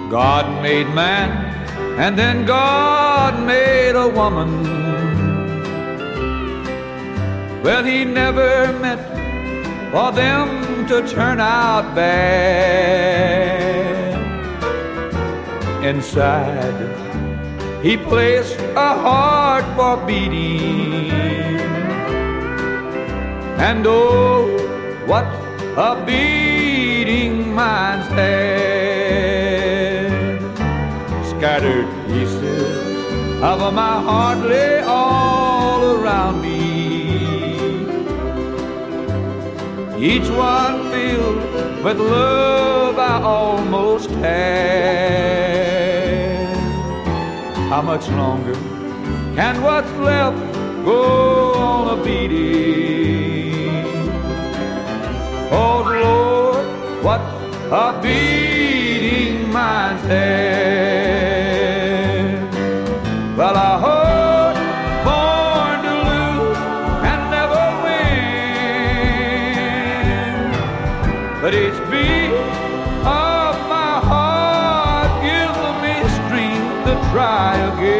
God made man, and then God made a woman. Well, he never meant for them to turn out bad. Inside, he placed a heart for beating, and oh, what a beating mine's had. Scattered pieces of my heart lay all around me, each one filled with love I almost had. How much longer can what's left go on a beating? Oh Lord, what a beating mine's had. Well, I heard born to lose and never win, but each beat of my heart gives me strength to try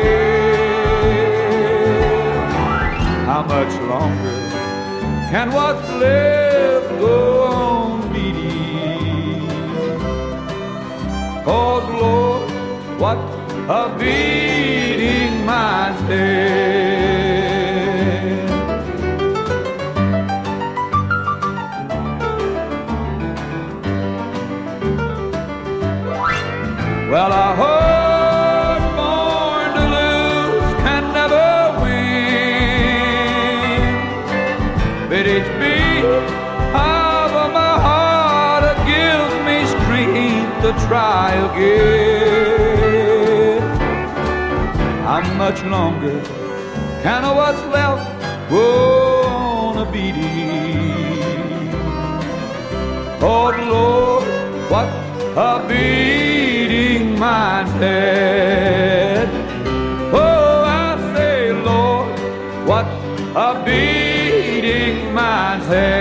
again. How much longer can what's left go on beating? Oh Lord, what a beating mine's had. Well, I heard born to lose can never win, but each beat of my heart gives me strength to try again. How much longer can what's left go on a beating? Oh Lord, what a beating mine's had. Oh, I say, Lord, what a beating mine's had.